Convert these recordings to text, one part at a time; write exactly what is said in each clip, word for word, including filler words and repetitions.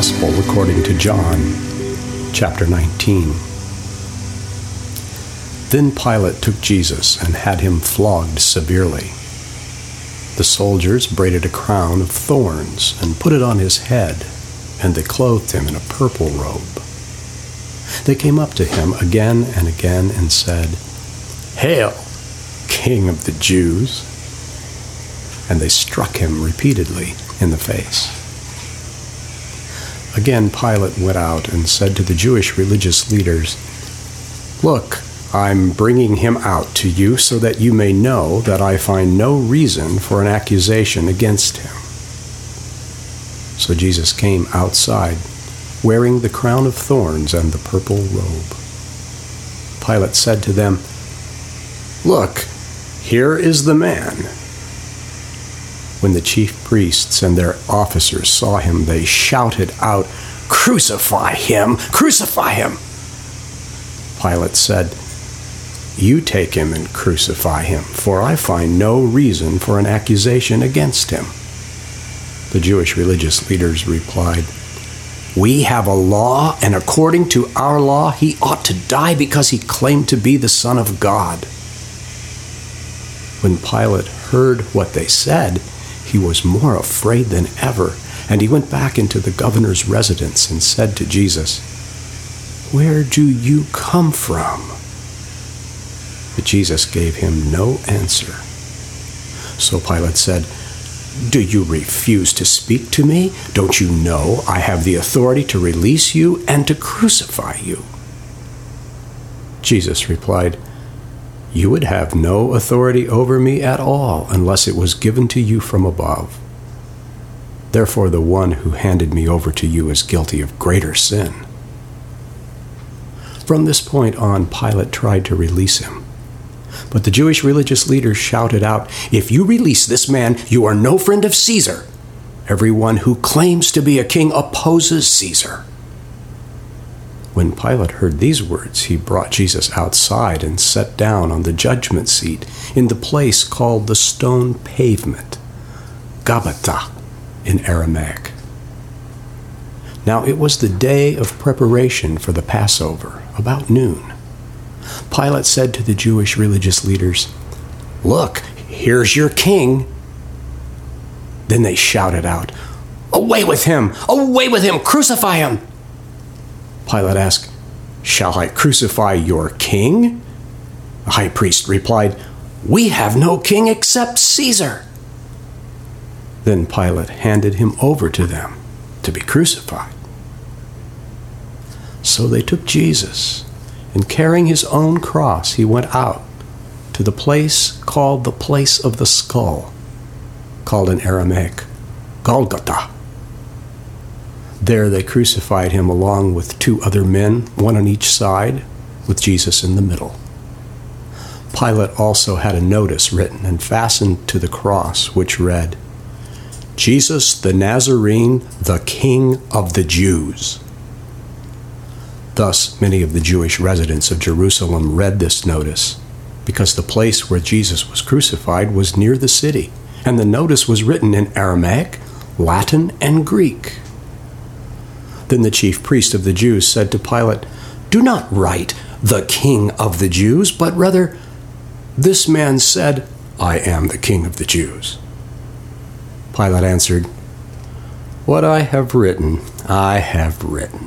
Gospel according to John, chapter nineteen. Then Pilate took Jesus and had him flogged severely. The soldiers braided a crown of thorns and put it on his head, and they clothed him in a purple robe. They came up to him again and again and said, "Hail, King of the Jews!" And they struck him repeatedly in the face. Again Pilate went out and said to the Jewish religious leaders, "Look, I'm bringing him out to you so that you may know that I find no reason for an accusation against him." So Jesus came outside, wearing the crown of thorns and the purple robe. Pilate said to them, "Look, here is the man." When the chief priests and their officers saw him, they shouted out, "Crucify him! Crucify him!" Pilate said, "You take him and crucify him, for I find no reason for an accusation against him." The Jewish religious leaders replied, "We have a law, and according to our law, he ought to die because he claimed to be the Son of God." When Pilate heard what they said, he was more afraid than ever, and he went back into the governor's residence and said to Jesus, "Where do you come from?" But Jesus gave him no answer. So Pilate said, "Do you refuse to speak to me? Don't you know I have the authority to release you and to crucify you?" Jesus replied, "You would have no authority over me at all unless it was given to you from above. Therefore, the one who handed me over to you is guilty of greater sin." From this point on, Pilate tried to release him. But the Jewish religious leaders shouted out, "If you release this man, you are no friend of Caesar. Everyone who claims to be a king opposes Caesar." When Pilate heard these words, he brought Jesus outside and sat down on the judgment seat in the place called the Stone Pavement, Gabbatha in Aramaic. Now it was the day of preparation for the Passover, about noon. Pilate said to the Jewish religious leaders, "Look, here's your king." Then they shouted out, "Away with him! Away with him! Crucify him!" Pilate asked, "Shall I crucify your king?" The high priest replied, "We have no king except Caesar." Then Pilate handed him over to them to be crucified. So they took Jesus, and carrying his own cross, he went out to the place called the Place of the Skull, called in Aramaic, Golgotha. There they crucified him along with two other men, one on each side, with Jesus in the middle. Pilate also had a notice written and fastened to the cross, which read, "Jesus the Nazarene, the King of the Jews." Thus, many of the Jewish residents of Jerusalem read this notice, because the place where Jesus was crucified was near the city, and the notice was written in Aramaic, Latin, and Greek. Then the chief priest of the Jews said to Pilate, "Do not write, 'The King of the Jews,' but rather, 'This man said, I am the King of the Jews.'" Pilate answered, "What I have written, I have written."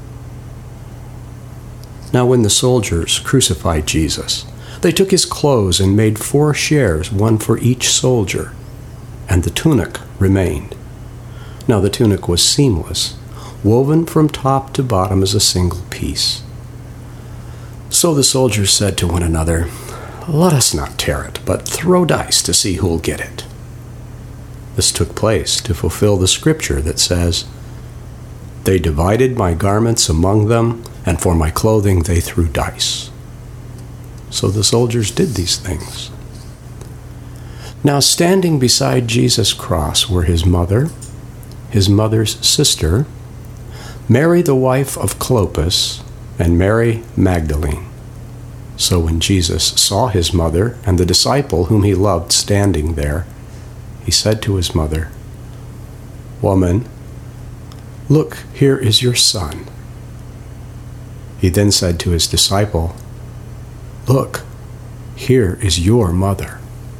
Now when the soldiers crucified Jesus, they took his clothes and made four shares, one for each soldier, and the tunic remained. Now the tunic was seamless, woven from top to bottom as a single piece. So the soldiers said to one another, "Let us not tear it, but throw dice to see who'll get it." This took place to fulfill the scripture that says, "They divided my garments among them, and for my clothing they threw dice." So the soldiers did these things. Now standing beside Jesus' cross were his mother, his mother's sister, Mary the wife of Clopas, and Mary Magdalene. So when Jesus saw his mother and the disciple whom he loved standing there, he said to his mother, "Woman, "Look, here is your son." He then said to his disciple, "Look, here is your mother."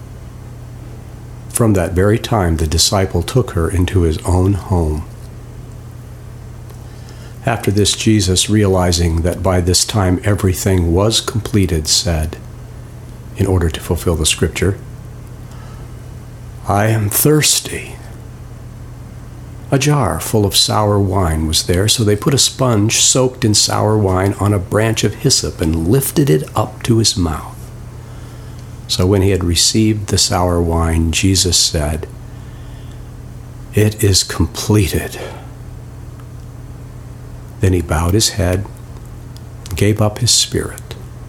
From that very time, the disciple took her into his own home. After this, Jesus, realizing that by this time everything was completed, said, in order to fulfill the scripture, "I am thirsty." A jar full of sour wine was there, so they put a sponge soaked in sour wine on a branch of hyssop and lifted it up to his mouth. So when he had received the sour wine, Jesus said, "It is completed." Then he bowed his head and gave up his spirit.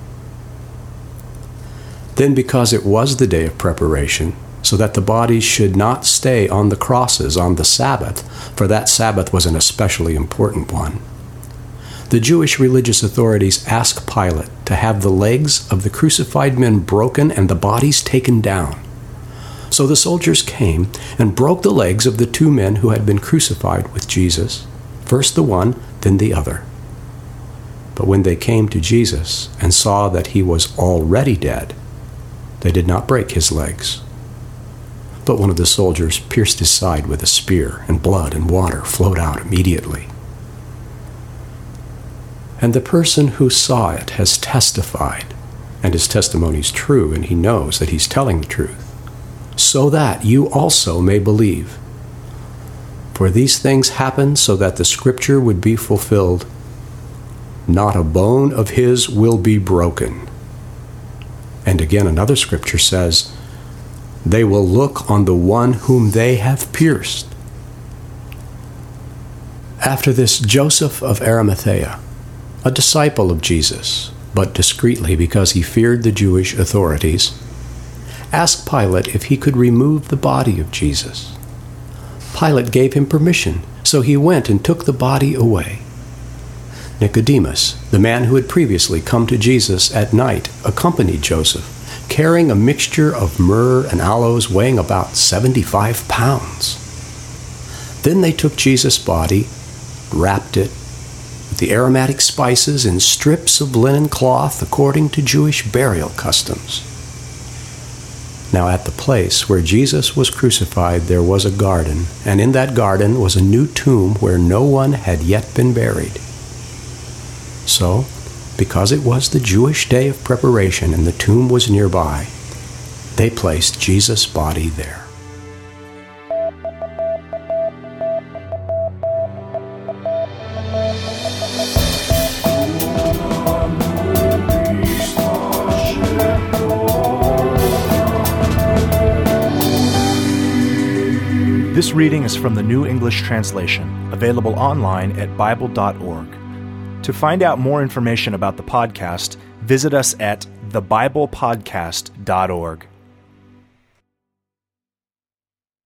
Then, because it was the day of preparation, so that the bodies should not stay on the crosses on the Sabbath, for that Sabbath was an especially important one, the Jewish religious authorities asked Pilate to have the legs of the crucified men broken and the bodies taken down. So the soldiers came and broke the legs of the two men who had been crucified with Jesus, first the one, then the other. But when they came to Jesus and saw that he was already dead, they did not break his legs. But one of the soldiers pierced his side with a spear, and blood and water flowed out immediately. And the person who saw it has testified, and his testimony is true, and he knows that he's telling the truth, so that you also may believe. For these things happened so that the scripture would be fulfilled, "Not a bone of his will be broken." And again, another scripture says, "They will look on the one whom they have pierced." After this, Joseph of Arimathea, a disciple of Jesus, but discreetly because he feared the Jewish authorities, asked Pilate if he could remove the body of Jesus. Pilate gave him permission, so he went and took the body away. Nicodemus, the man who had previously come to Jesus at night, accompanied Joseph, carrying a mixture of myrrh and aloes weighing about seventy-five pounds. Then they took Jesus' body, wrapped it with the aromatic spices in strips of linen cloth according to Jewish burial customs. Now at the place where Jesus was crucified there was a garden, and in that garden was a new tomb where no one had yet been buried. So, because it was the Jewish day of preparation and the tomb was nearby, they placed Jesus' body there. This reading is from the New English Translation, available online at bible dot org. To find out more information about the podcast, visit us at the bible podcast dot org.